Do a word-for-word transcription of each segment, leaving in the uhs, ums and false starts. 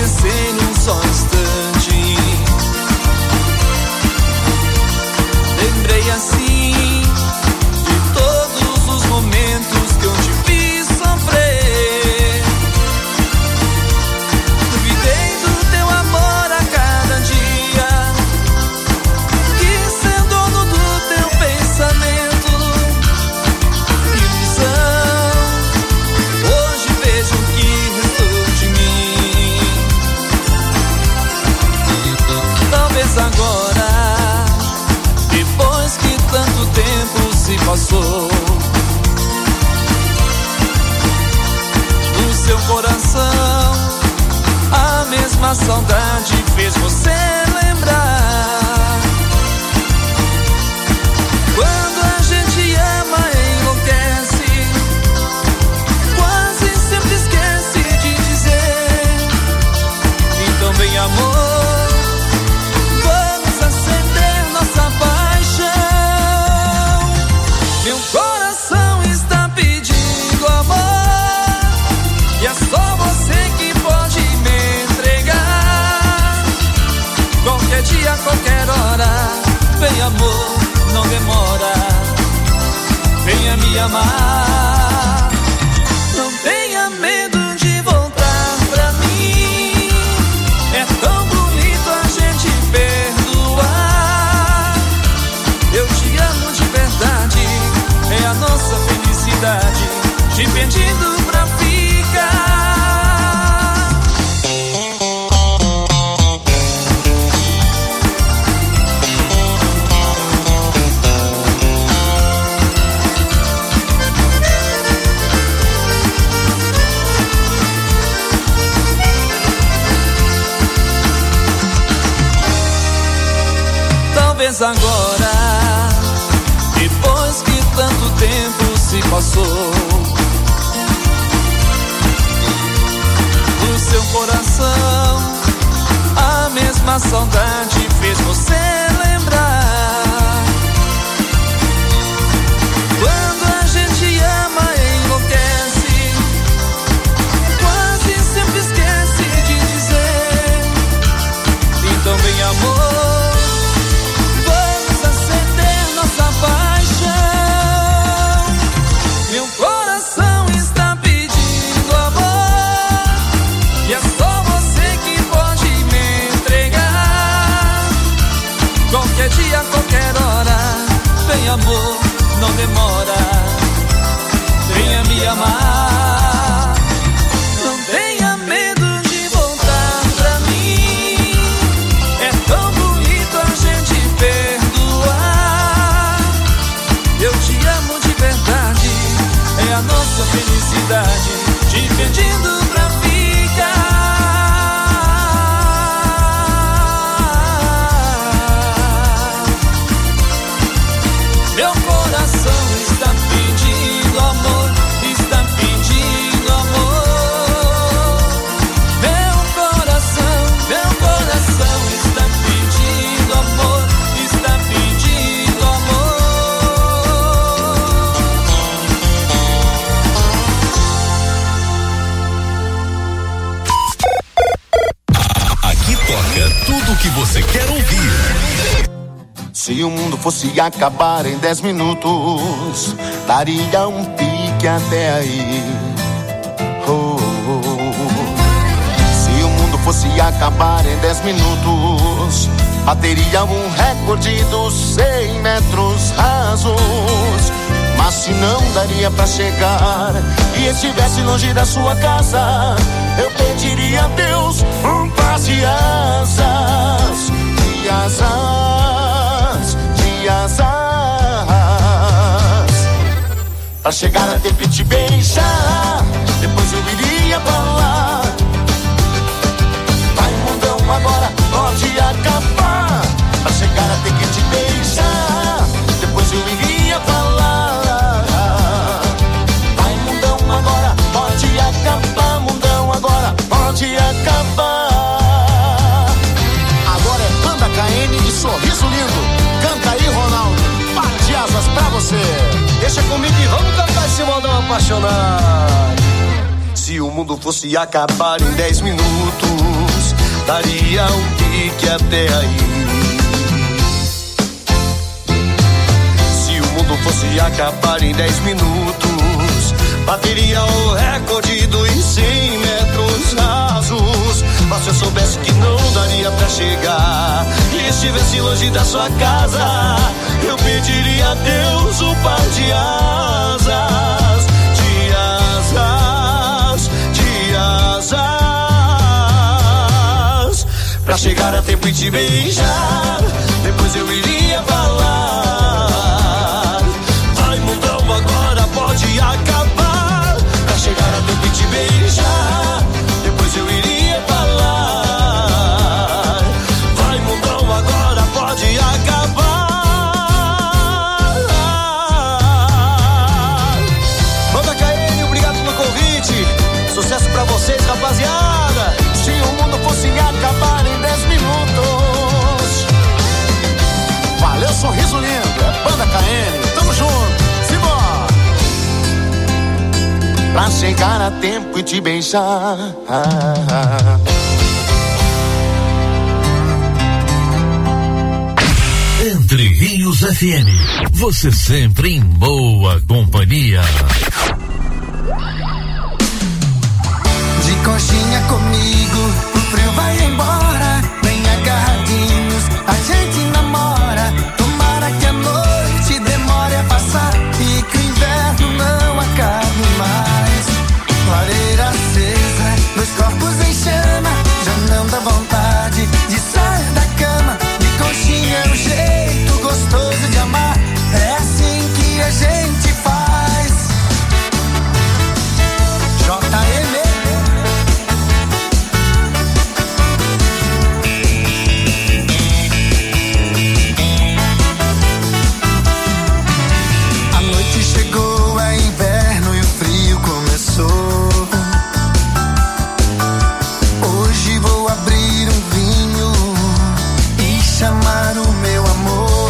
esquecer em um só instante. Lembrei assim de todos os momentos que eu te fiz sofrer. Duvidei do teu amor a cada dia, quis ser dono do teu pensamento. Ilusão, hoje vejo que restou de mim. Talvez agora, depois que tanto tempo se passou, no seu coração a mesma saudade fez você lembrar. Quando a gente ama, enlouquece, quase sempre esquece de dizer. Então vem, amor, vamos acender nossa paixão. Meu coração está pedindo amor, e é só você que pode me entregar. Qualquer dia, qualquer hora, vem, amor, não demora, venha me amar. Não tenha medo de voltar pra mim, é tão bonito a gente perdoar. Eu te amo de verdade, é a nossa felicidade, te pedindo pra ficar. Talvez agora, depois que tanto tempo se passou, no seu coração a mesma saudade fez você lembrar. Quando a gente ama, enlouquece, quase sempre esquece de dizer. Então vem, amor, vamos acender nossa paixão. Meu coração está pedindo amor, e é só você que pode me entregar. Qualquer dia, qualquer hora, vem, amor, não demora, venha me amar. Não tenha medo de voltar pra mim, é tão bonito a gente perdoar. Eu te amo de verdade, é a nossa felicidade, te pedindo pra ficar. Meu coração está pedindo amor, está pedindo amor. Meu coração, meu coração está pedindo amor, está pedindo amor. Aqui toca tudo o que você quer ouvir. Se o mundo fosse acabar em dez minutos, daria um pique até aí. Oh, oh, oh. Se o mundo fosse acabar em dez minutos, bateria um recorde dos cem metros rasos. Mas se não daria pra chegar e estivesse longe da sua casa, eu pediria a Deus um par de asas, de asas, de asas, pra chegar a tempo e te beijar. Depois eu iria pra lá. Vai, mundão, agora pode acabar. Pra chegar a tempo e te beijar. Depois eu iria pra lá. Vai, mundão, agora pode acabar. Mundão, agora pode acabar. Agora é Banda K N e Sorriso Lindo. Canta aí, Ronaldo, bate asas pra você. Deixa comigo e vamos cantar esse modão apaixonado. Se o mundo fosse acabar em dez minutos, daria um pique até aí. Se o mundo fosse acabar em dez minutos, bateria o recorde dos cem metros rasos. Mas se eu soubesse que não daria pra chegar e estivesse longe da sua casa, eu pediria a Deus um par de asas, de asas, de asas, pra chegar a tempo e te beijar. Depois eu iria falar: ai, mundão, agora pode acabar. Pra chegar a tempo e te beijar. Depois eu iria falar: vai, mundão, agora pode acabar. Banda K N, obrigado pelo convite. Sucesso pra vocês, rapaziada. Se o mundo fosse acabar em dez minutos. Valeu, sorriso lindo. É Banda K N, tamo junto. Simbora. Pra chegar a tempo e te beijar. Entre Rios F M, você sempre em boa companhia. De conchinha comigo, o frio vai embora. Vem agarradinhos, a gente namora. Tomara que a noite demore a passar e que o inverno não acabe mais. Lareira acesa, dois corpos em chama. Já não dá vontade de sair da cama. De conchinha é um jeito gostoso de amar. É assim que a gente faz. J M A noite chegou, é inverno e o frio começou. Hoje vou abrir um vinho e chamar o meu amor.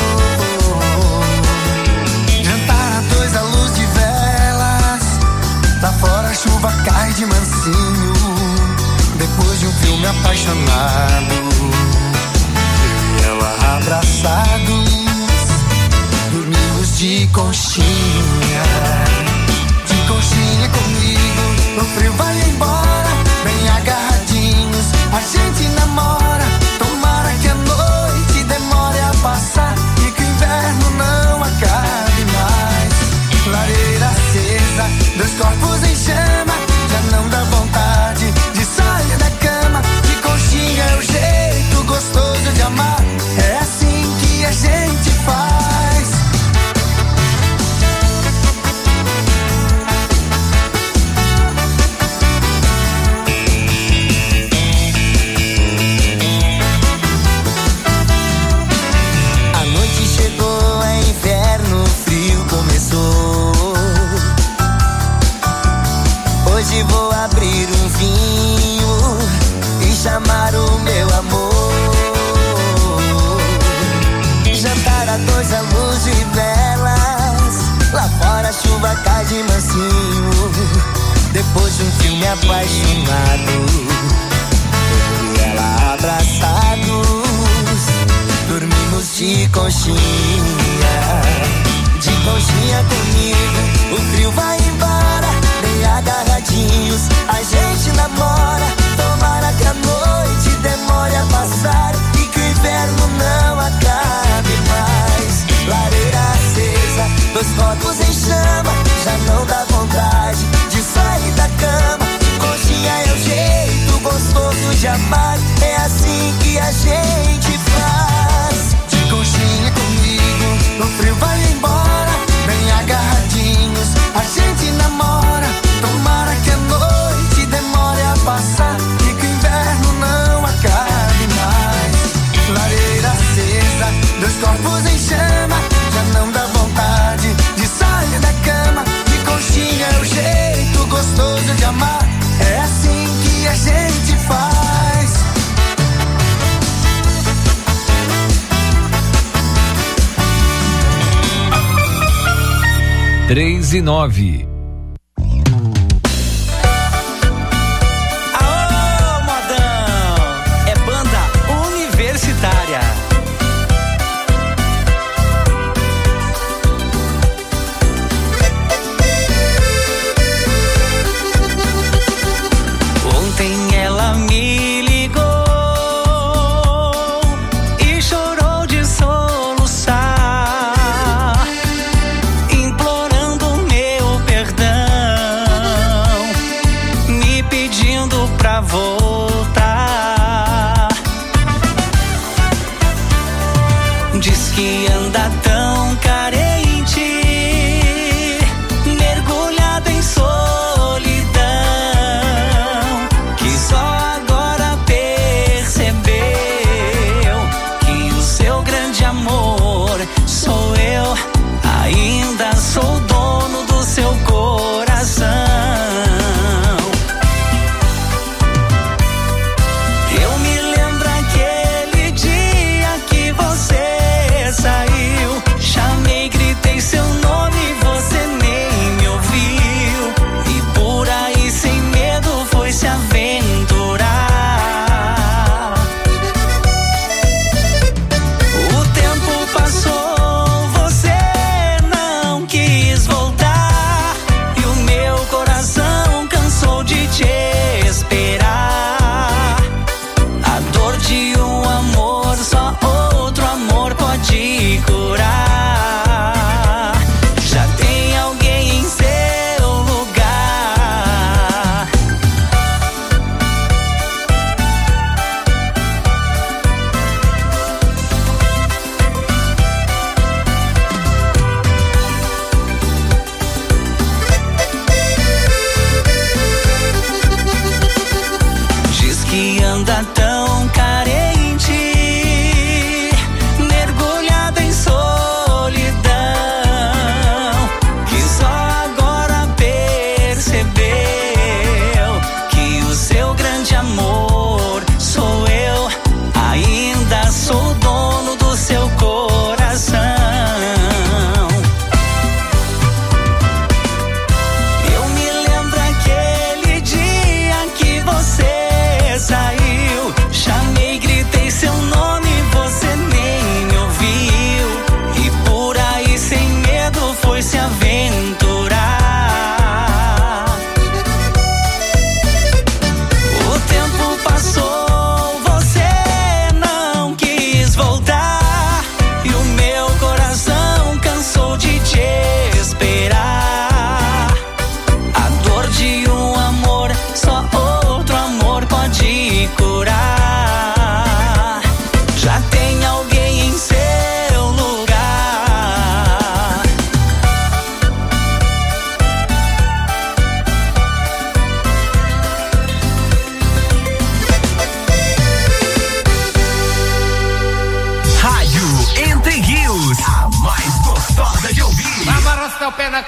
Jantar a dois à luz de velas. Lá fora a chuva cai de mansinho. Depois de um filme apaixonado, eu e ela abraçados, dormimos de conchinha. De conchinha comigo, o frio vai embora. Bem agarradinhos, a gente namora. Tomara que a noite demore a passar e que o inverno não acabe mais. Lareira acesa, dois corpos em chama. Já não dá vontade de sair da cama. De conchinha é o jeito gostoso de amar. É assim que a gente faz. A noite chegou, é inverno, o frio começou. Hoje vou abrir um vinho e chamar o meu amor. Jantar a dois à luz de velas. Lá fora a chuva cai de mansinho. Depois de um filme apaixonado, eu e ela abraçados, dormimos de conchinha. De conchinha comigo, o frio vai embora. Bem agarradinhos, a gente namora. Tomara que a noite demore a passar e que o inverno não acabe mais. Lareira acesa, dois corpos em chama. Já não dá vontade de sair da cama. Conchinha é o jeito gostoso de amar. É assim que a gente faz. De conchinha comigo, o frio vai embora. Bem agarradinhos, a gente namora. Tomara que a noite demore a passar e que o inverno não acabe mais. Lareira acesa, dois corpos em chama. Já não dá vontade de sair da cama. De conchinha é o jeito gostoso de amar. É assim que a gente faz. Três e nove. Aô, modão!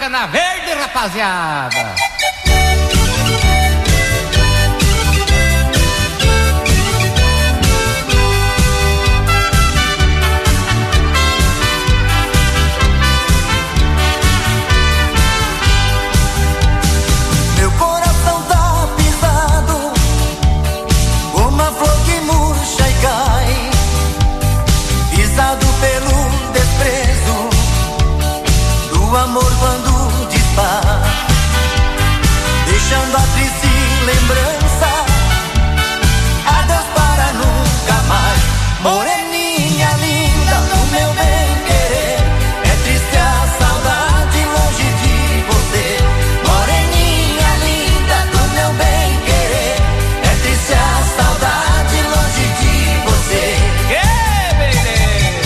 Cana Verde, rapaziada. Meu coração tá pisado, uma flor que murcha e cai, pisado pelo desprezo do amor quando dispara, deixando a triste lembrança, adeus para nunca mais. Moreninha linda do meu bem querer, é triste a saudade longe de você. Moreninha linda do meu bem querer, é triste a saudade longe de você. Que beleza!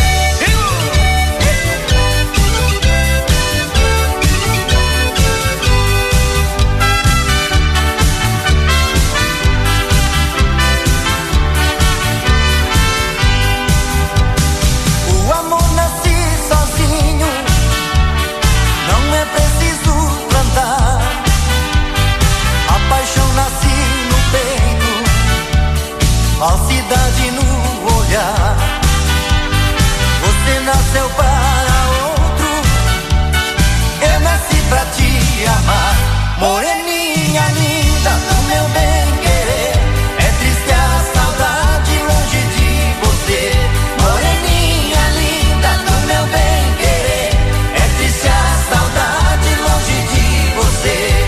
O amor nasce sozinho, não é preciso plantar. A paixão nasce no peito, falsidade no olhar. Você nasceu para outro, eu nasci pra te amar. Moreninha linda do meu bem querer, é triste a saudade longe de você. Moreninha linda do meu bem querer, é triste a saudade longe de você.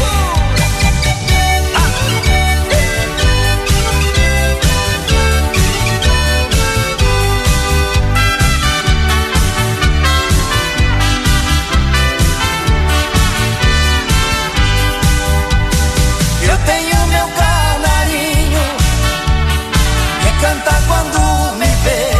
Eu tenho meu canarinho, que canta quando me vê.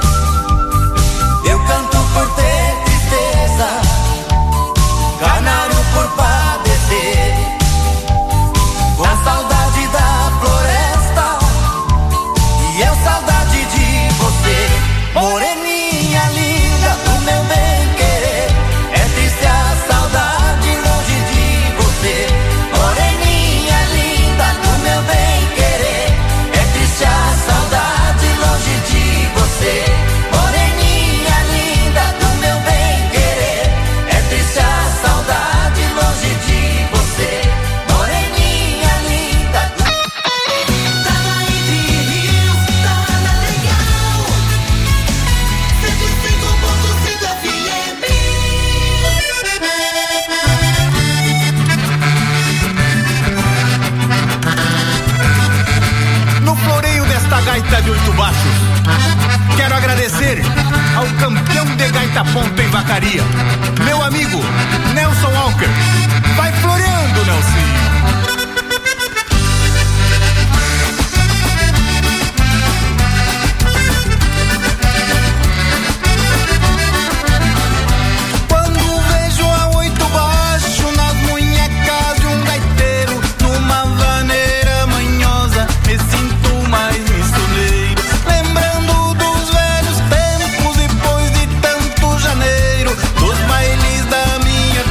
Eu canto por ter tristeza, canário por padecer. Com saudade da floresta, e eu saudade de você. Moreninha linda do meu bem querer, é triste a saudade longe de você. Moreninha linda do meu bem querer, é triste a saudade longe de você. Moreninha linda do meu bem querer, é triste a saudade longe de você. Moreninha linda do... Tá na Entre Rios, tá na legal. cento e cinco ponto cinco F M. No floreio desta gaita de oito baixos, quero agradecer ao campeão de gaita ponta em Vacaria, meu amigo Nelson Walker. Vai floreando, Nelsinho. Quando vejo a oito baixo nas munhecas de um gaiteiro, numa vaneira manhosa, me sinto mais mistoneiro. Lembrando dos velhos tempos, depois de tanto janeiro, dos bailes da minha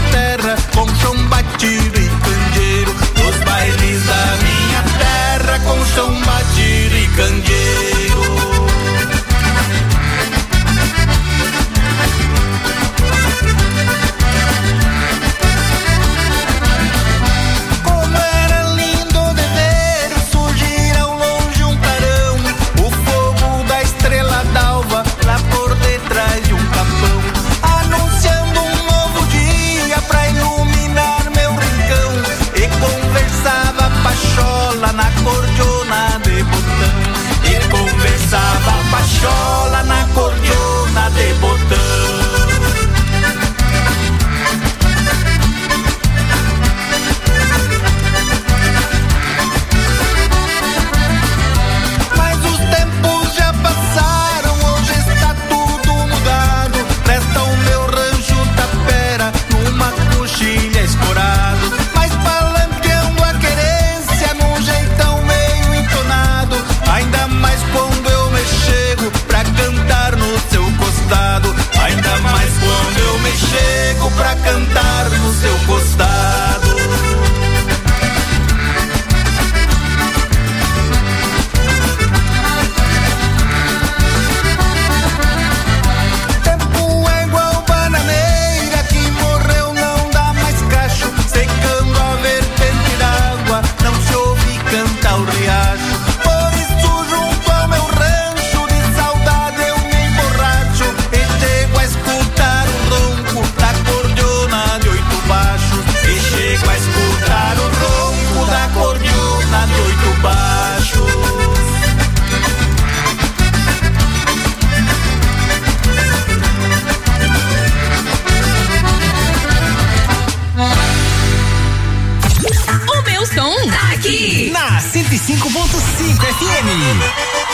som tá aqui na cento e cinco ponto cinco F M.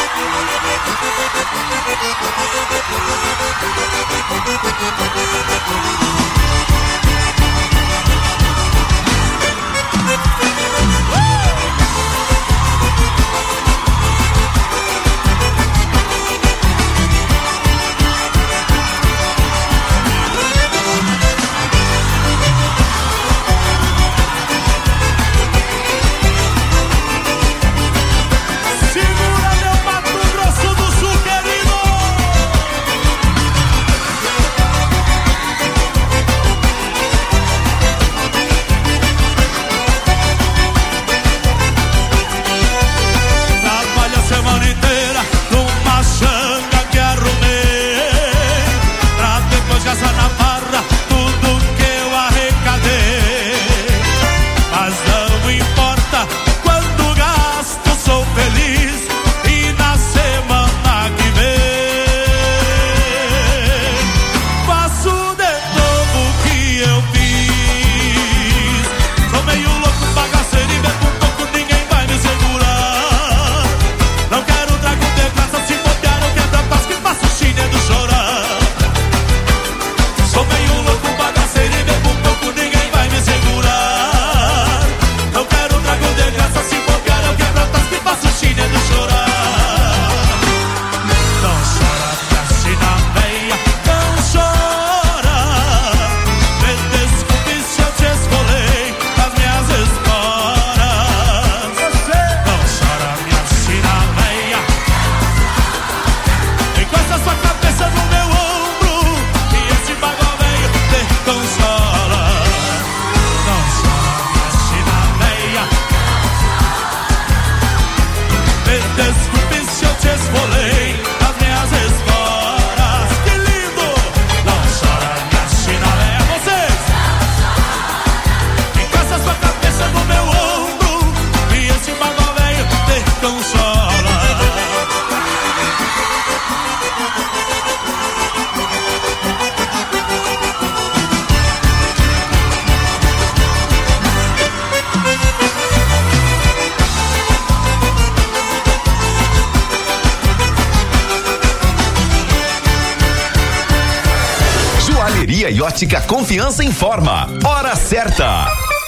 e Ótica Confiança informa. Hora certa.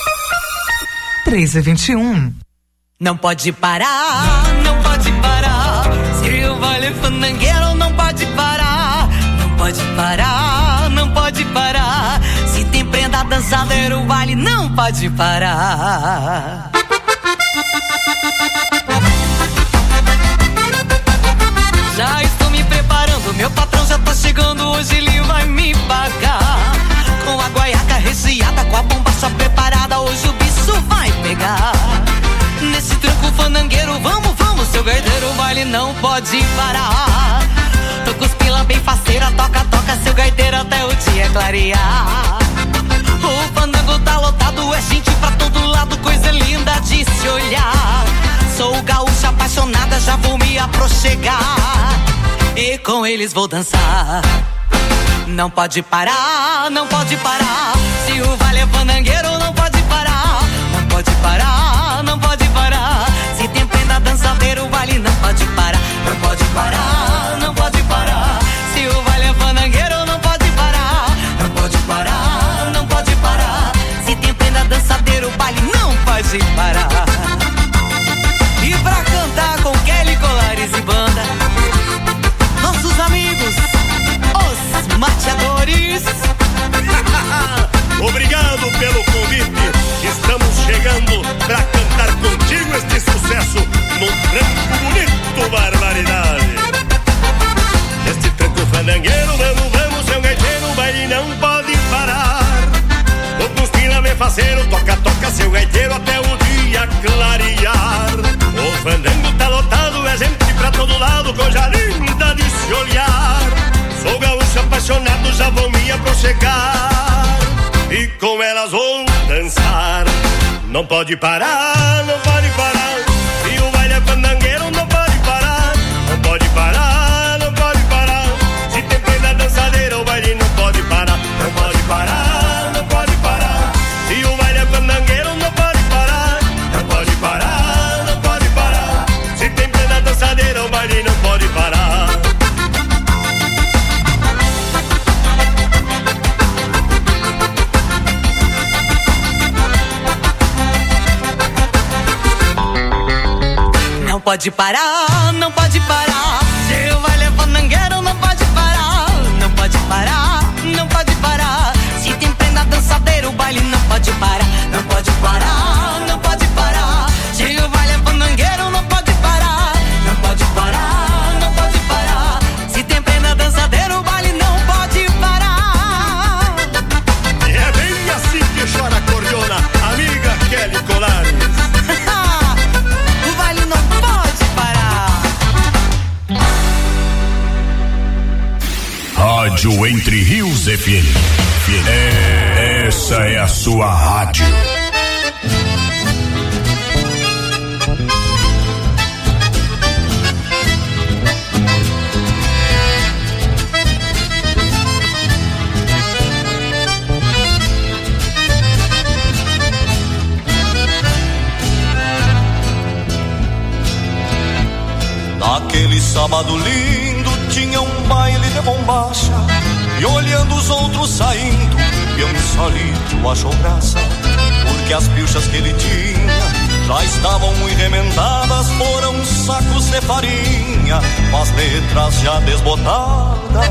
três e vinte e um. Não pode parar, não pode parar. Se o baile fandangueiro não pode parar. Não pode parar, não pode parar. Se tem prenda dançadeira, o baile não pode parar. Já estou me preparando, meu patrão já tá chegando, hoje ele vai me pagar. Com a guaiaca recheada, com a bombacha preparada, hoje o bicho vai pegar. Nesse tranco fandangueiro, vamos, vamos, seu gaiteiro, o baile não pode parar. Tô com os pila bem faceira, toca, toca, seu gaiteiro, até o dia clarear. O fandango tá lotado, é gente pra todo lado, coisa linda de se olhar. Sou gaúcha apaixonada, já vou me aproxegar e com eles vou dançar. Não pode parar, não pode parar. Se o baile é fandangueiro, não pode parar. Não pode parar, não pode parar. Se tem prenda dançadeira, o baile não pode parar. Não pode parar, não pode parar. Se o baile é fandangueiro, não pode parar. Não pode parar, não pode parar. Se tem prenda dançadeira, o baile não pode parar. E pra cantar com Kelly Colares e banda, nossos amigos, os mateadores. Obrigado pelo convite. Estamos chegando pra cantar contigo este sucesso num tranco bonito, barbaridade. Este tranco fandangueiro, vamos, vamos, seu gaiteiro, o baile não pode parar. Todos pila me faceiro, toca, toca, seu gaiteiro, até o dia clarear. O fandango tá lotado, é gente pra todo lado, coisa linda de se olhar. Sou gaúcho apaixonado, já vou me aproxegar e com elas vou dançar. Não pode parar, não pode parar. E o baile é fandangueiro, não pode parar. Não pode parar, não pode parar. Se tem prenda dançadeira, o baile não pode parar. Não pode parar, não pode parar. E o baile é fandangueiro, não pode parar. Não pode parar, não pode parar. Se vai levar mangueiro, não pode parar, não pode parar, não pode parar. Se tem prenda dançadeira, o baile não pode parar, não pode parar, não pode parar. Se vai levar mangueiro, não pode parar, não pode parar, não pode parar. Se tem prenda dançadeira, o baile não pode parar. É bem assim que chora a cordiona, amiga Kelly Colares. O baile não pode parar. Rádio Entre Rios F M. É, essa é a sua rádio. Naquele sábado lindo tinha um baile de bombacha, e olhando os outros saindo, eu solito achou graça, porque as pilchas que ele tinha já estavam muito remendadas, foram sacos de farinha, com as letras já desbotadas.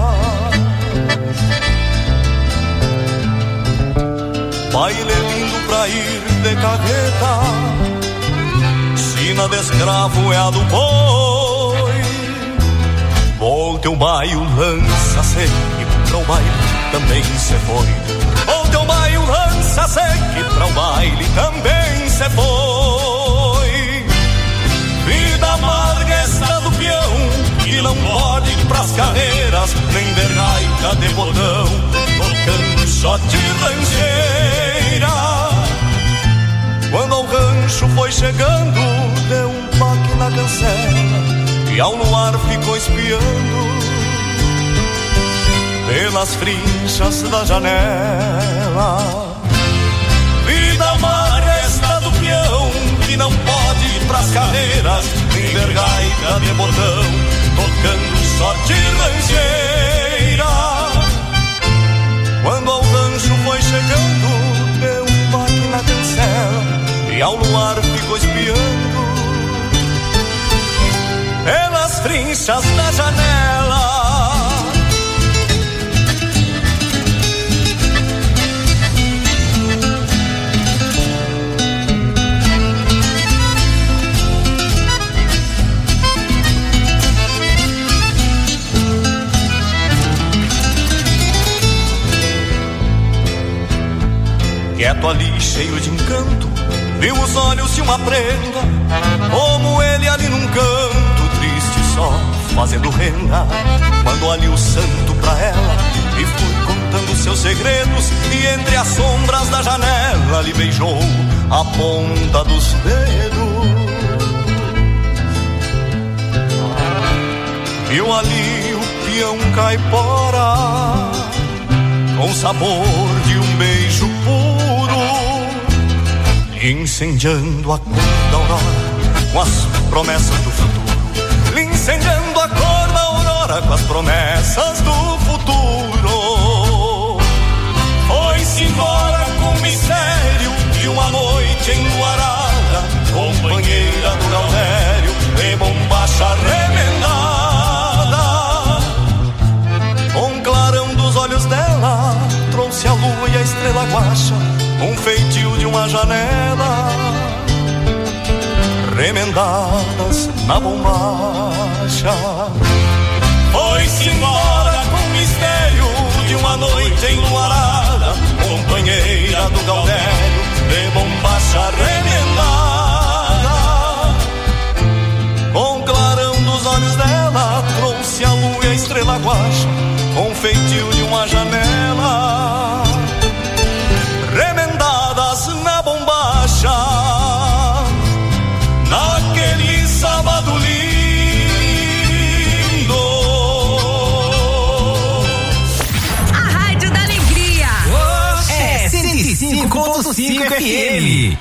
Baile lindo pra ir de carreta, sina de escravo é a do boi. Volte o baio, lança-se, e pra o baile também se foi. Volte o baio, lança-se, e pra o baile também se foi. Vida amarga esta do peão, que não pode ir pras carreiras, nem ver gaita de botão, tocando shot rancheira. Quando ao rancho foi chegando, deu um baque na cancela, e ao luar ficou espiando pelas frinchas da janela. Vida amarga esta do peão, que não pode ir pras carreiras, nem ver gaita de botão, tocando sorte rancheira. Quando ao rancho foi chegando, deu um baque na cancela, e ao luar ficou espiando pelas frinchas da janela. Quieto ali, cheio de encanto, viu os olhos de uma prenda, como ele ali num canto, triste só, fazendo renda. Mandou ali o santo pra ela, e foi contando seus segredos, e entre as sombras da janela lhe beijou a ponta dos dedos. Viu ali o peão caipora, com sabor de um beijo puro, incendiando a cor da aurora com as promessas do futuro, incendiando a cor da aurora com as promessas do futuro. Foi-se embora com o mistério de uma noite enluarada, companheira do Galdério, de bombacha remendada. Com o clarão dos olhos dela, trouxe a lua e a estrela guaxa, um feitio de uma janela, remendadas na bombacha. Foi-se embora com o mistério de uma noite enluarada, companheira do Galdério, de bombacha remendada. Com o clarão dos olhos dela, trouxe a lua e a estrela guaxa, com feitio de uma janela, remendadas na bombacha. Naquele sábado lindo, a Rádio da Alegria oh, é cento e cinco ponto cinco F M.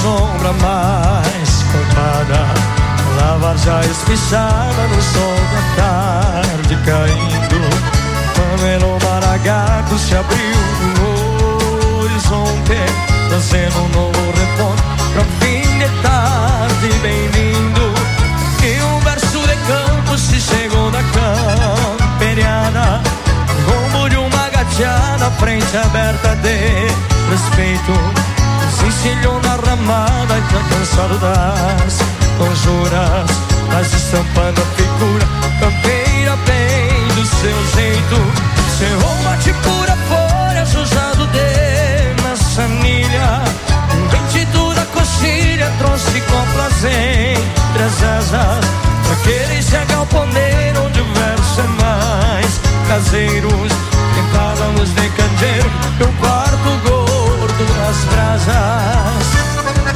sombra mais culpada, lava já espichada no sol da tarde caindo. Pamelo Maragato se abriu no horizonte, trazendo um novo reponte pra fim de tarde bem lindo. E um verso de campo se chegou da camperiana, como de uma gateada, frente aberta de respeito. Se encilhou na ramada e tá cansado das conjuras, mas estampando a figura campeira bem do seu jeito. Cerrou bate pura folha, sujado de maçanilha, um ventido da coxilha trouxe coplas entre as asas, pra querer chegar ao poneiro onde o verso é mais caseiros. Tentada luz de candeeiro e um quarto gordo nas brasas.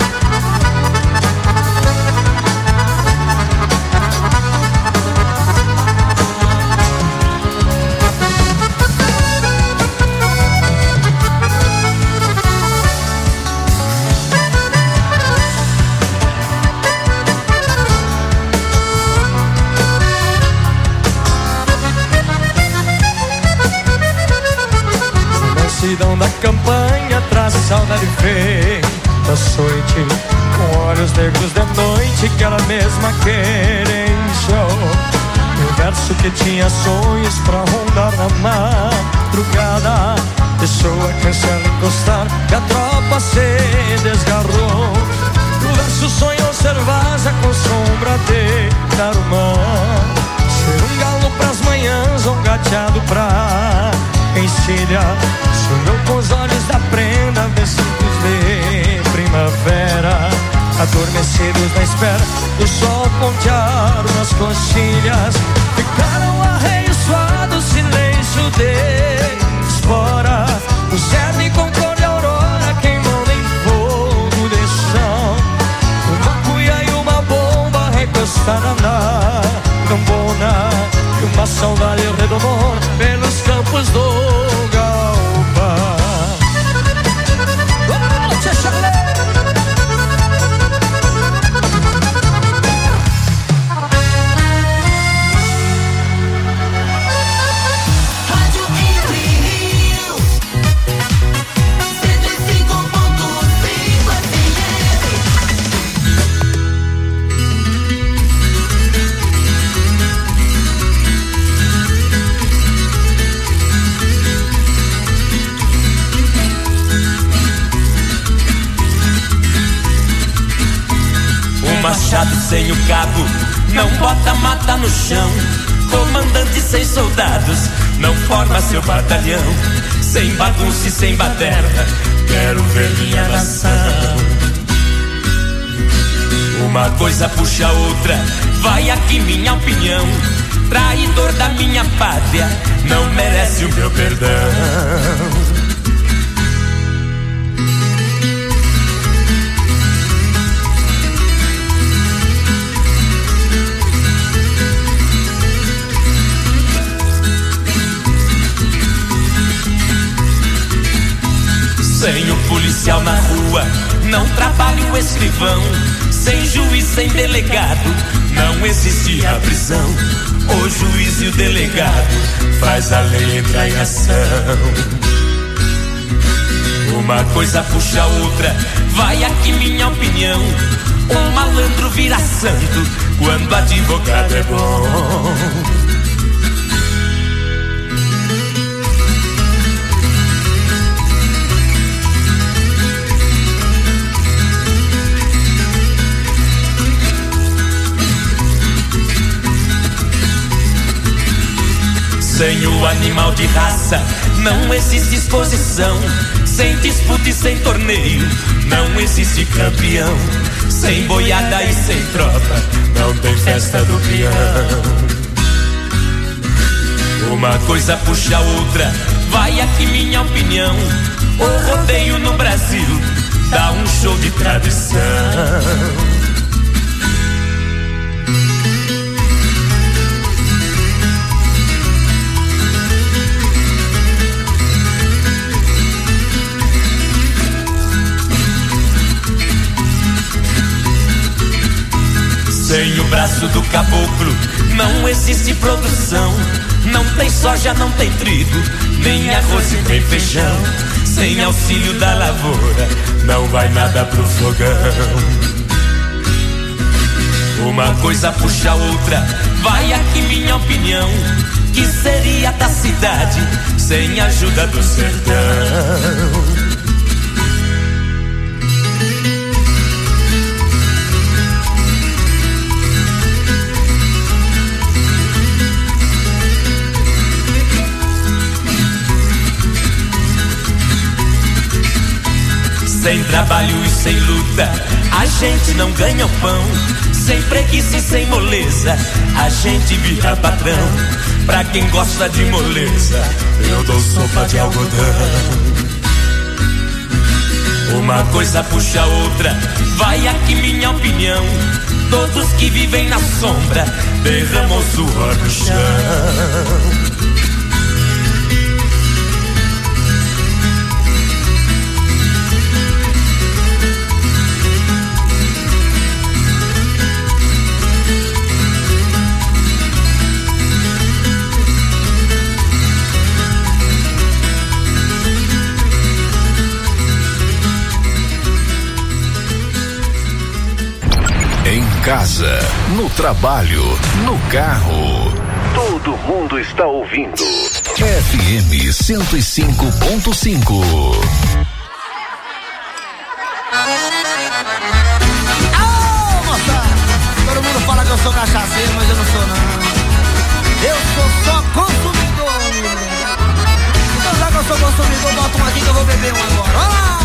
Da campanha traz saudade feita açoite, com olhos negros de noite que ela mesma quereixou. E o verso que tinha sonhos pra rondar na madrugada deixou a cancela encostar e a tropa se desgarrou. O verso sonhou ser vaza com sombra de tarumã, ser um galo pras manhãs ou um gateado pra encilha. Sonhou com os olhos da prenda, vestidos de primavera, adormecidos na espera do sol pontear nas coxilhas. Ficaram arreiçoados, silêncio de espora, o cerne com cor de aurora queimando em fogo de chão. Uma cuia e uma bomba recostada na gambona, e uma saudade redomona pelos campos do machado sem o cabo não bota mata no chão. Comandante sem soldados não forma seu batalhão. Sem bagunça e sem baderna quero ver minha nação. Uma coisa puxa a outra, vai aqui minha opinião. Traidor da minha pátria não merece o meu perdão. Sem o policial na rua, não trabalha o escrivão. Sem juiz, sem delegado, não existe a prisão. O juiz e o delegado faz a lei entrar em ação. Uma coisa puxa a outra, vai aqui minha opinião. Um malandro vira santo quando advogado é bom. Sem o animal de raça não existe exposição. Sem disputa e sem torneio não existe campeão. Sem boiada e sem tropa não tem festa do peão. Uma coisa puxa a outra, vai aqui minha opinião. O rodeio no Brasil dá um show de tradição. Sem o braço do caboclo não existe produção. Não tem soja, não tem trigo, nem arroz e nem feijão. Sem auxílio da lavoura não vai nada pro fogão. Uma coisa puxa a outra, vai aqui minha opinião. Que seria da cidade sem a ajuda do sertão? Sem trabalho e sem luta, a gente não ganha o pão. Sem preguiça e sem moleza, a gente vira patrão. Pra quem gosta de moleza, eu dou sopa de algodão. Uma coisa puxa a outra, vai aqui minha opinião. Todos que vivem na sombra derramam suor no chão. Casa, no trabalho, no carro. Todo mundo está ouvindo. F M cento e cinco ponto cinco. Ô, moçada! Todo mundo fala que eu sou cachaceiro, mas eu não sou não. Eu sou só consumidor, mulher. Então já que eu sou consumidor, bota um aqui que eu vou beber um agora. Olha lá!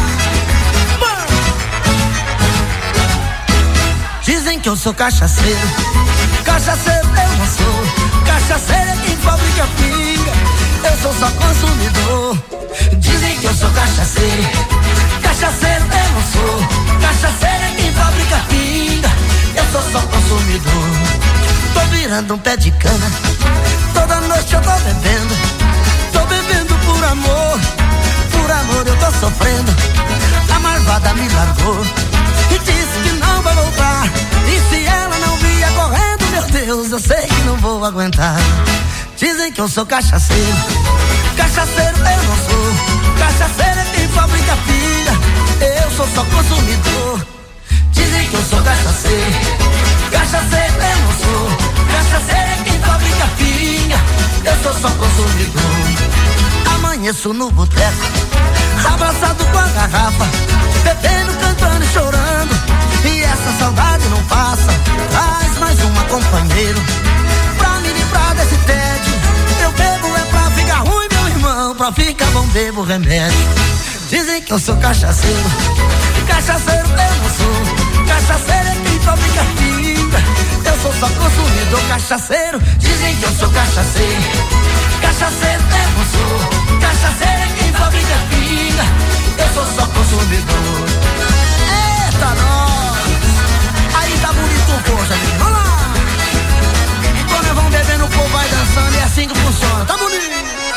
Dizem que eu sou cachaceiro, cachaceiro eu não sou. Cachaceiro é quem fabrica pinga, eu sou só consumidor. Dizem que eu sou cachaceiro, cachaceiro eu não sou. Cachaceiro é quem fabrica pinga, eu sou só consumidor. Tô virando um pé de cana, toda noite eu tô bebendo. Tô bebendo por amor, por amor eu tô sofrendo. A marvada me largou e disse que não vai voltar. E se ela não vier correndo, meu Deus, eu sei que não vou aguentar. Dizem que eu sou cachaceiro, cachaceiro eu não sou. Cachaceiro é quem fabrica pinga, eu sou só consumidor. Dizem que eu sou cachaceiro, cachaceiro eu não sou. Cachaceiro é quem fabrica pinga, eu sou só consumidor. Amanheço no boteco, abraçado com a garrafa, bebendo, cantando e chorando. E essa saudade não passa, traz mais uma companheiro pra me livrar desse tédio. Eu bebo é pra ficar ruim, meu irmão, pra ficar bom bebo remédio. Dizem que eu sou cachaceiro, cachaceiro eu não sou. Cachaceiro é quem fabrica pinga, eu sou só consumidor. Cachaceiro, dizem que eu sou cachaceiro, cachaceiro eu não sou. Cachaceiro é quem fabrica pinga, eu sou só consumidor. Eita nós, aí tá bonito, poxa, gente, vamos lá. Quando nós vamos bebendo, o povo vai dançando e é assim que funciona, tá bonito.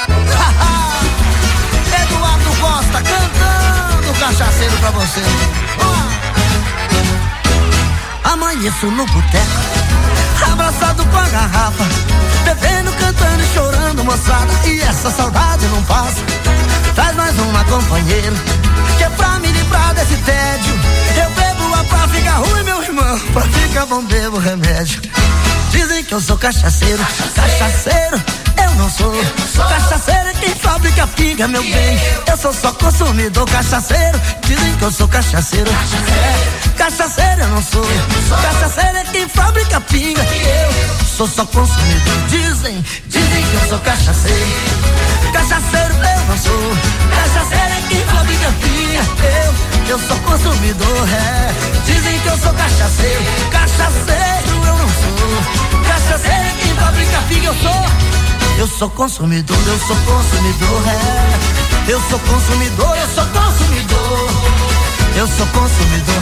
Eduardo Costa cantando cachaceiro pra você. Vamos lá. Amanheço no boteco, abraçado com a garrafa, bebendo, cantando e chorando, moçada. E essa saudade não passa, traz mais uma companheiro, que é pra me livrar desse tédio. Eu bebo a pra ficar ruim, meu irmão, pra ficar bom bebo remédio. Dizem que eu sou cachaceiro, cachaceiro eu não sou. Cachaceiro é quem fabrica pinga, meu bem, eu sou só consumidor. Cachaceiro, dizem que eu sou cachaceiro, é, cachaceiro eu não sou. Cachaceiro é quem fabrica pinga, eu sou só consumidor. Dizem, dizem que eu sou cachaceiro, cachaceiro eu não sou. Cachaceiro é quem fabrica pinga, eu, eu sou consumidor, é. Dizem que eu sou cachaceiro, cachaceiro eu não sou. Cachaceiro é quem fabrica pinga, eu sou. Eu sou consumidor, eu sou consumidor, é. Eu sou consumidor, eu sou consumidor. Eu sou consumidor,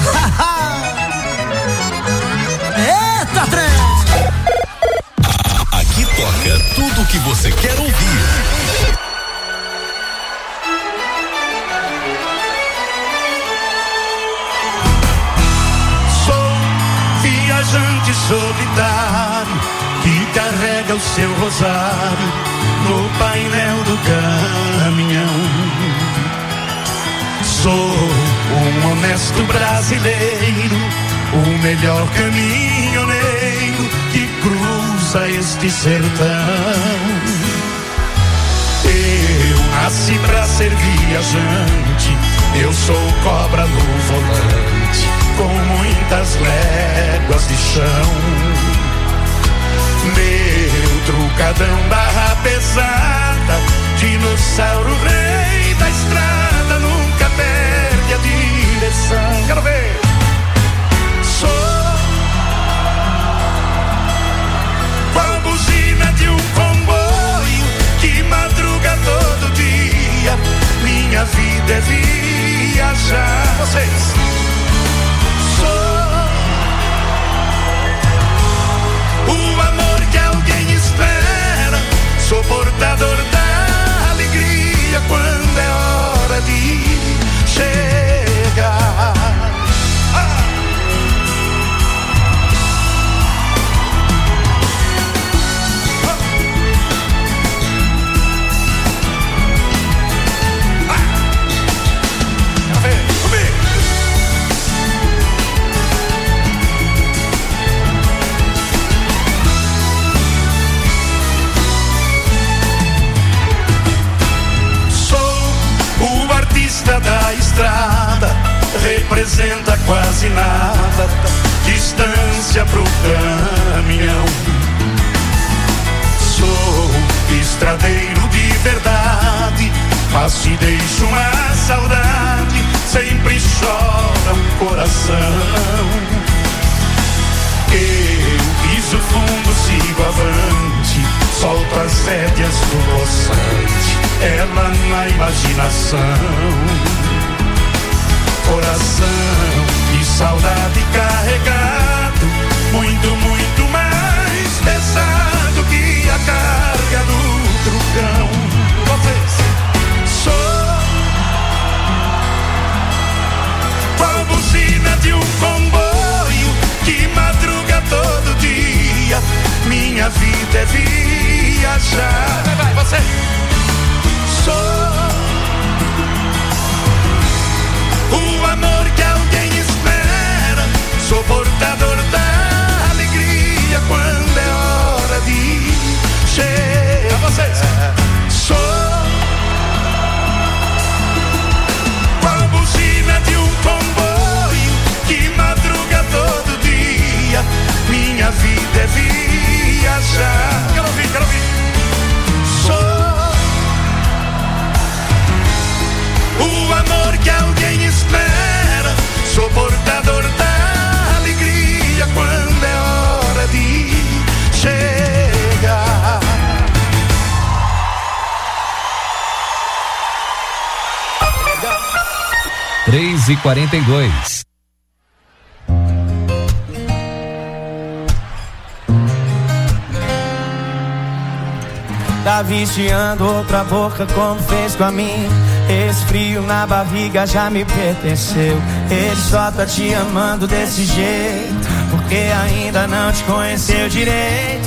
eita trem! Aqui toca tudo o que você quer ouvir. Sou viajante, solitário que carrega o seu rosário no painel do caminhão. Sou um honesto brasileiro, o melhor caminhoneiro que cruza este sertão. Eu nasci pra ser viajante, eu sou cobra no volante, com muitas léguas de chão. Meu trucadão barra pesada, dinossauro rei da estrada, nunca perde a direção. Quero ver. Sou qual buzina de um comboio que madruga todo dia. Minha vida é viajar. Vocês. Sou o amor que alguém espera, sou portador da alegria quando é hora de chegar. Ah! Da estrada representa quase nada, distância pro caminhão. Sou estradeiro de verdade, faço e deixo uma saudade, sempre chora o coração. Eu piso fundo, sigo avante, solto as rédeas do roçante, ela na imaginação. Coração e saudade carregado, muito, muito mais pesado que a carga do trucão. Vocês. Sou qual buzina de um comboio que madruga todo dia. Minha vida é viajar. Vai, vai, você. Sou o amor que alguém espera, sou portador da alegria quando é hora de chegar. Vocês. Sou qual buzina de um comboio que madruga todo dia. Minha vida é viajar. Quero ouvir, quero ouvir. Sou o amor que alguém espera, sou portador da alegria quando é hora de chegar. três e quarenta e dois. Tá viciando outra boca como fez com a minha. Esse frio na barriga já me pertenceu. Ele só tá te amando desse jeito porque ainda não te conheceu direito.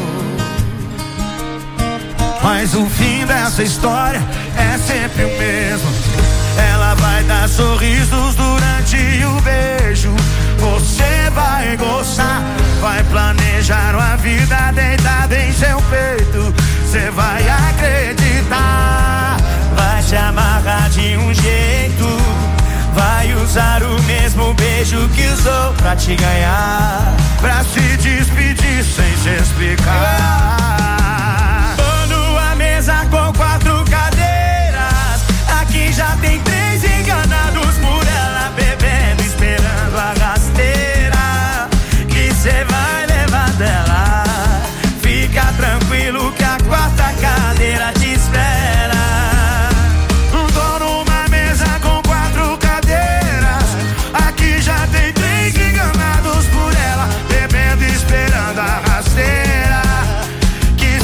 Mas o fim dessa história é sempre o mesmo. Ela vai dar sorrisos durante o beijo. Você vai gostar, vai planejar uma vida deitada em seu peito. Você vai acreditar, vai te amarrar de um jeito, vai usar o mesmo beijo que usou pra te ganhar, pra se despedir sem se explicar. Tô numa mesa com quatro cadeiras, aqui já tem três enganados por ela, bebendo, esperando a rasteira que cê vai levar dela. Fica tranquilo que a quarta cadeira te espera. Tô numa mesa com quatro cadeiras, aqui já tem três enganados por ela, bebendo, esperando a rasteira que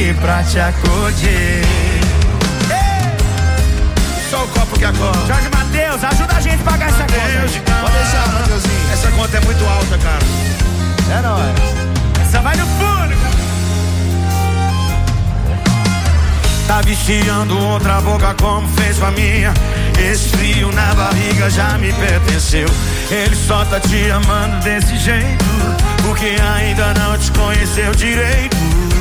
aqui pra te acudir. Só o copo que acorda. Jorge Mateus, ajuda a gente a pagar essa conta. Pode deixar, Mateuzinho. Essa conta é muito alta, cara. É nóis. Essa vai no fundo. Tá viciando outra boca como fez com a minha. Esse frio na barriga já me pertenceu. Ele só tá te amando desse jeito porque ainda não te conheceu direito.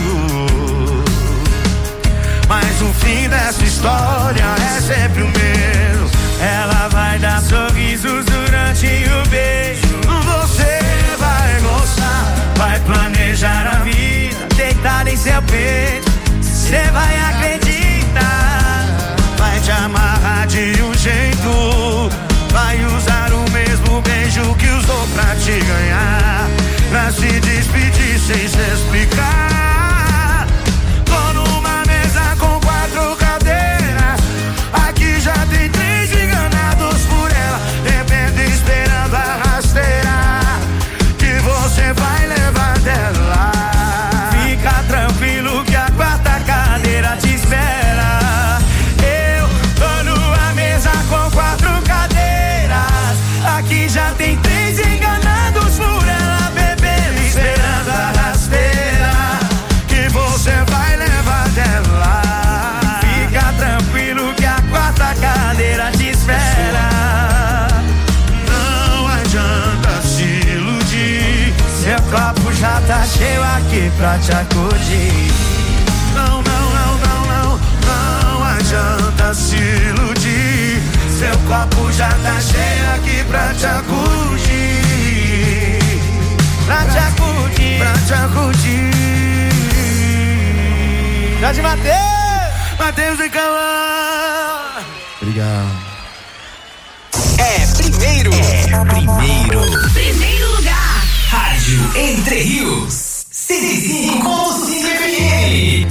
Mas o fim dessa história é sempre o mesmo. Ela vai dar sorrisos durante o beijo. Você vai gostar, vai planejar a vida deitada em seu peito. Você vai acreditar, vai te amarrar de um jeito. Vai usar o mesmo beijo que usou pra te ganhar, pra se despedir sem se explicar. Tô numa mesa com quatro cadeiras, aqui já tem três enganados por ela, depende esperando a rasteira que você vai levar dela. Fica tranquilo que a quarta cadeira te espera. Eu tô numa mesa com quatro cadeiras, aqui já tem três enganados por ela, bebendo, esperando a rasteira que você vai levar dela. Fica tranquilo que a quarta cadeira te espera. Não adianta se iludir, seu copo já tá cheio aqui pra te acudir. Não, não, não, não, não, não adianta se iludir, seu copo já tá cheio aqui pra te acudir. Pra te acudir, pra te acudir. Jorge Mateus, Mateus e Calão. Obrigado. É primeiro. É primeiro. Primeiro lugar. Rádio Entre Rios. cento e cinco ponto cinco F M.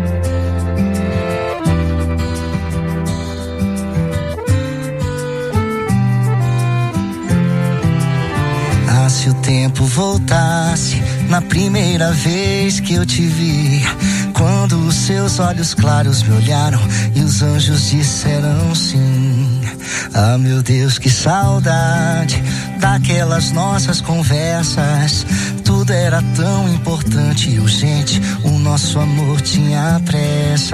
Ah, se o tempo voltasse na primeira vez que eu te vi, quando os seus olhos claros me olharam e os anjos disseram sim. Ah, meu Deus, que saudade daquelas nossas conversas. Tudo era tão importante e urgente, o nosso amor tinha pressa.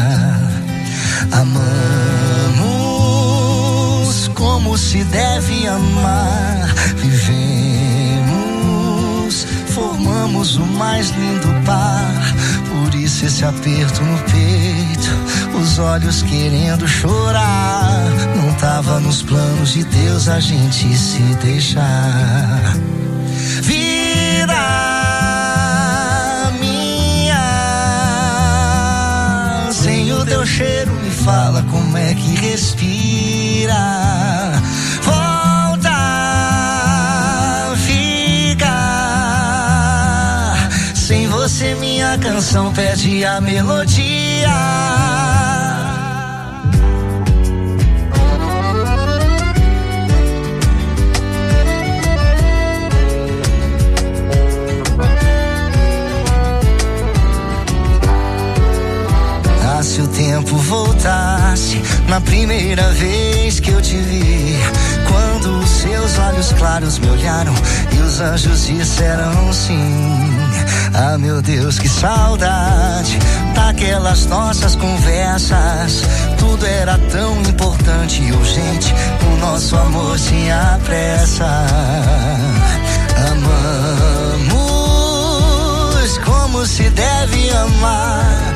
Amamos como se deve amar, vivemos, formamos o mais lindo par. Por isso esse aperto no peito, os olhos querendo chorar. Não tava nos planos de Deus a gente se deixar. Vida minha, sem o teu cheiro me fala como é que respira. Volta, fica, sem você minha canção perde a melodia. Se o tempo voltasse na primeira vez que eu te vi, quando os seus olhos claros me olharam e os anjos disseram sim. Ah, meu Deus, que saudade daquelas nossas conversas. Tudo era tão importante e urgente, o nosso amor tinha pressa. Amamos como se deve amar,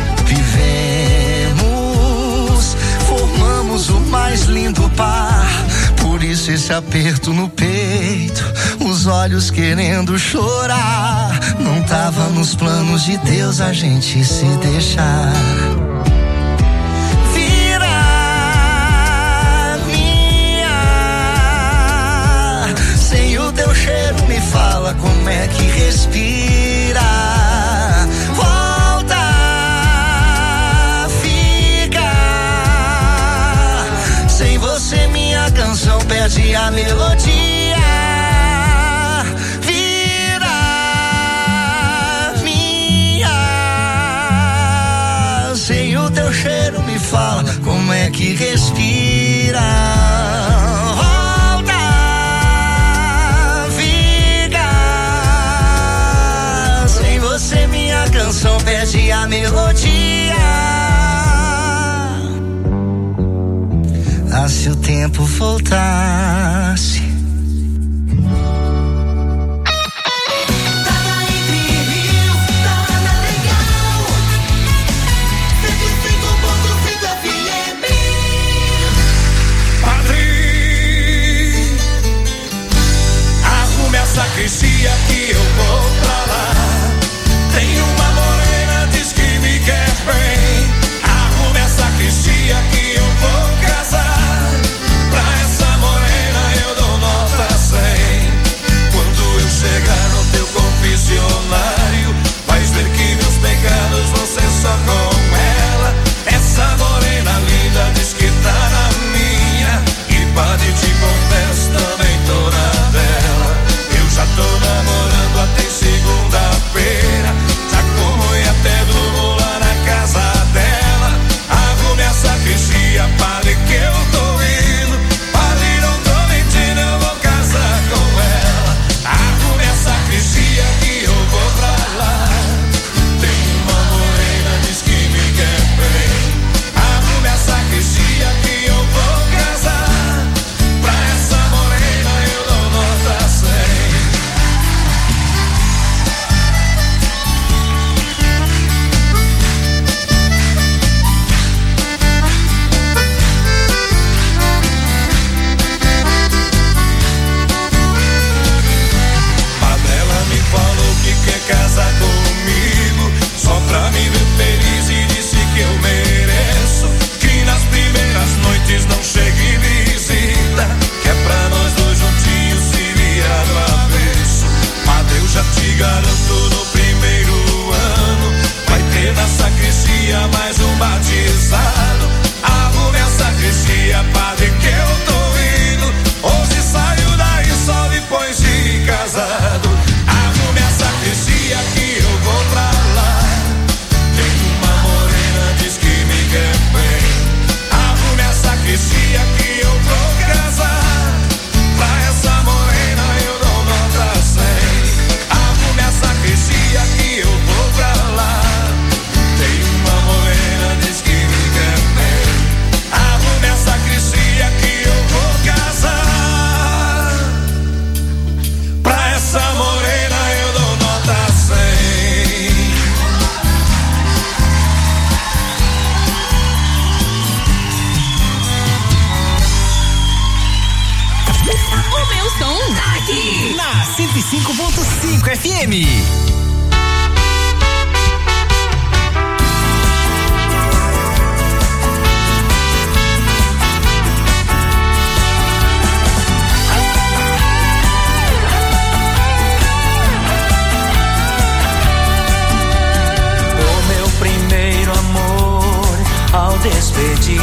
vivemos, formamos o mais lindo par. Por isso esse aperto no peito, os olhos querendo chorar. Não tava nos planos de Deus a gente se deixar. Vida minha, sem o teu cheiro me fala como é que respira. Minha canção perde a melodia. Vida minha, é que respira. Volta, fica. Sem você minha canção perde a melodia. Ah, se o tempo voltasse. Sacristia que eu vou pra lá. Tem uma morena, diz que me quer bem. Arrume a sacristia que eu vou casar. Pra essa morena eu dou nota cem. Quando eu chegar no teu confessionário, vais ver que meus pecados vão ser só com ela. Essa morena linda diz que tá na minha. E padre te confesso, também tô na dela. Já tô namorando até segunda-feira. Já como e até durmo lá na casa dela. Arrume a sacristia, padre, que eu tô indo. Padre, não tô mentindo, eu vou casar com ela. Arrume a sacristia que eu vou pra lá. Tem uma morena, diz que me quer bem. Arrume a sacristia que eu vou casar. Pra essa morena eu dou nota cem. Falou que quer casar comigo só pra me ver feliz e disse que eu mereço. Que nas primeiras noites não chegue visita, que é pra nós dois juntinhos se virar do avesso. Padre, eu já te garanto, no primeiro ano vai ter na sacristia mais um batizado. Arrume a sacristia, padre, que eu tô indo. Hoje saio daí só depois de casado. Arrume a sacristia que eu vou pra lá. Tem uma morena, diz que me quer bem. Arrume a sacristia que eu vou casar. Pra essa morena eu dou nota cem. Arrume a sacristia que eu vou pra lá. Tem uma morena, diz que me quer bem. Arrume a sacristia que eu vou casar. Pra essa morena eu dou nota cem. O meu som tá aqui na cento e cinco ponto cinco F M. Ao despedir,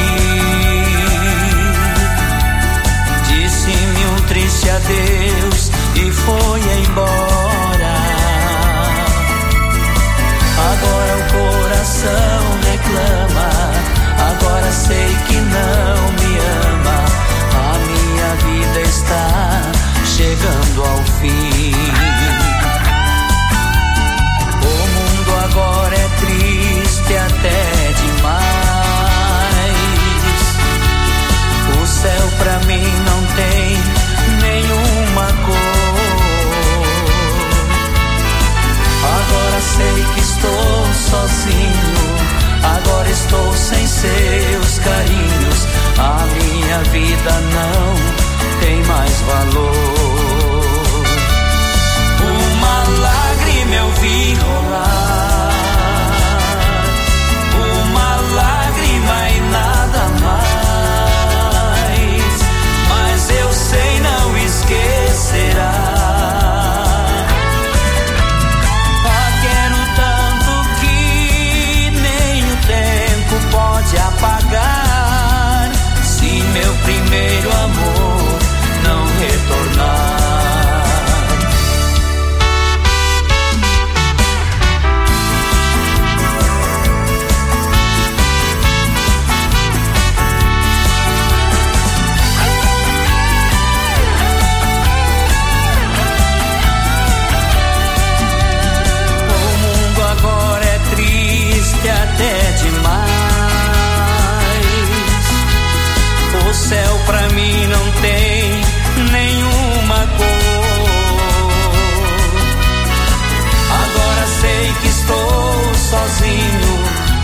disse-me um triste adeus e foi embora. Agora o coração reclama, agora sei que não me ama. A minha vida está chegando ao fim. O mundo agora é triste até demais. O céu pra mim não tem nenhuma cor.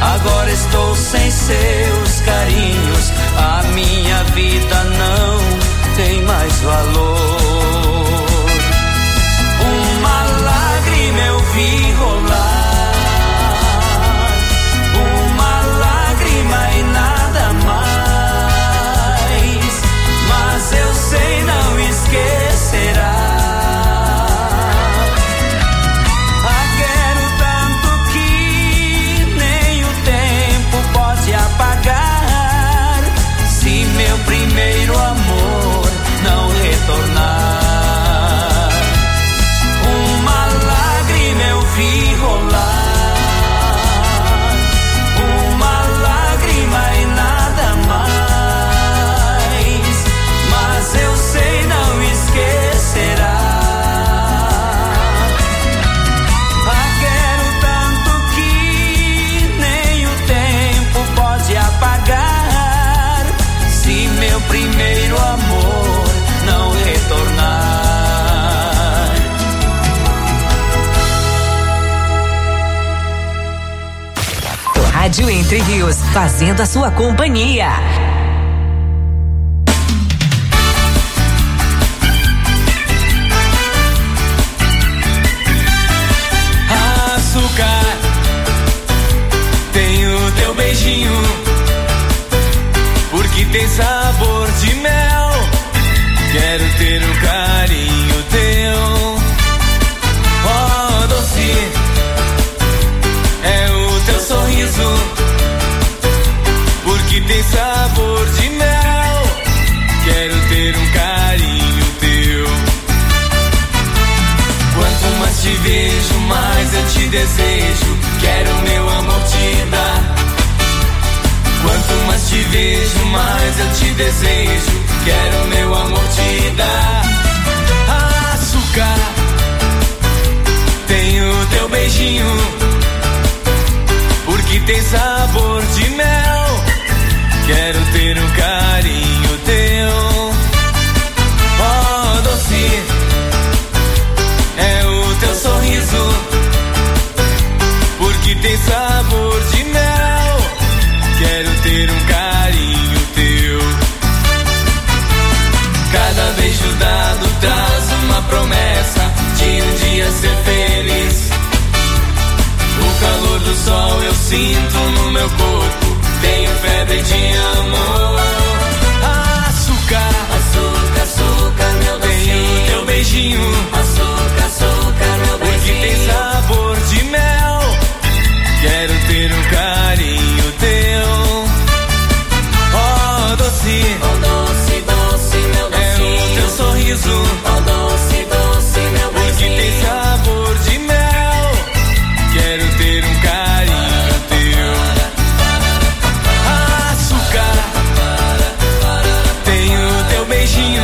Agora estou sem seus carinhos, a minha vida não tem mais valor. Uma lágrima eu vi rolar, uma lágrima e nada mais, mas eu sei não esquecerá. Ah, quero tanto que nem o tempo pode apagar, se meu primeiro amor não retornar. Uma lágrima eu vi rolar, uma lágrima e nada mais, mas eu sei não esquecerá. Ah, quero tanto que nem o tempo pode apagar, se meu primeiro amor não retornar. Rádio Entre Rios, fazendo a sua companhia. Açúcar, tem o teu beijinho, porque tem sabor de mel. Quero ter um carinho teu. Oh, doce, é o teu sorriso, porque tem sabor de mel. Quero ter um carinho teu. Quanto mais te vejo, mais eu te desejo. Quero meu amor te dar. Quanto mais te vejo, mais eu te desejo. Quero meu amor te dar. Açúcar, tem o teu beijinho, porque tem sabor de mel. Quero ter um carinho teu. Oh, doce, é o teu sorriso, porque tem sabor de mel. Quero ter um carinho teu. Cada beijo dado traz uma promessa de um dia ser feliz. O calor do sol eu sinto no meu corpo, tenho febre de amor. Açúcar, açúcar, açúcar, meu docinho, tenho o teu beijinho. Açúcar, açúcar, meu beijinho, porque tem sabor de mel. Quero ter um carinho teu. Oh, doce, oh, doce, doce, meu docinho, é o teu sorriso. Oh, doce, doce, meu beijinho, porque tem sabor de mel. Quero ter um carinho teu. Açúcar, tem o teu beijinho,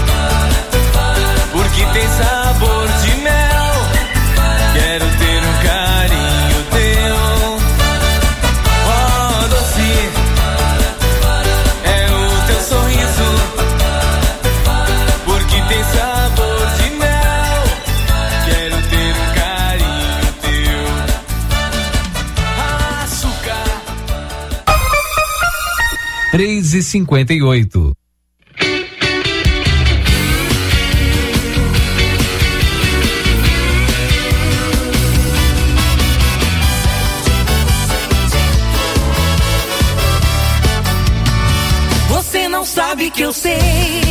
porque tem sabor de mel. Quero ter um carinho teu. Oh, doce, é o teu sorriso, porque tem sabor de mel. Quero ter um carinho teu. Açúcar. três e cinquenta e oito. Você não sabe que eu sei